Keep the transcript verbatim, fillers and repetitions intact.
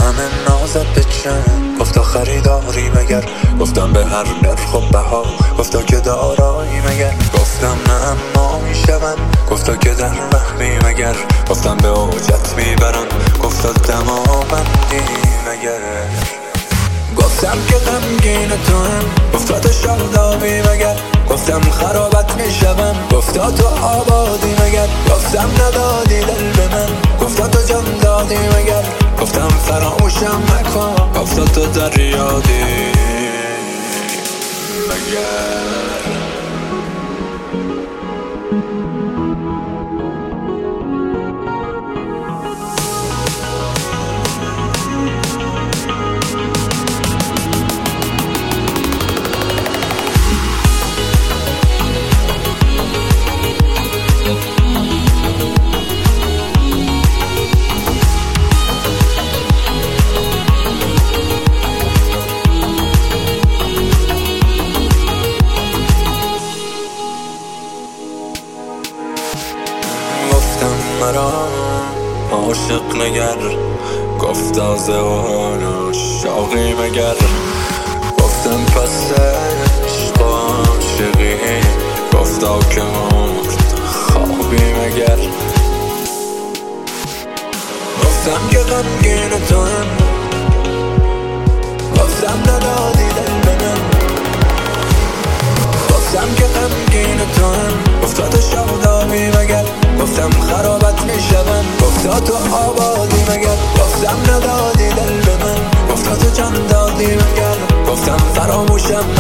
همه نازت به چند، گفتا خریداری مگر، گفتم به هر نرخ و بها، گفتا که دارایی مگر، گفتم نه اما میشون، گفتا که در وهمی مگر، گفتم به اوجت میبرم، گفتا دماوندی مگر، گفتم که غمگین تو هم، گفتا تو شادابی مگر، گفتم خرابت میشم، گفتا تو آبادی مگر، گفتم ندادی دل به من، گفتا تو جان دادی مگر، گفتم فراموشم نکن، گفتا تو دریادی مگر. مرا عاشق نگر، گفتا زهانا شاقی مگر، گفتم پس عشق و عاشقی، گفتا که مرد خوابی مگر، گفتم که غمگین تو هم، گفتم ندادی دل به من، گفتم که غمگین تو هم، گفتا تو شادابی مگر، گفتم خرابت میشم، گفتا تو آبادی مگر، گفتم ندادی دل به من، گفتا تو جان دادی مگر، گفتم فراموشم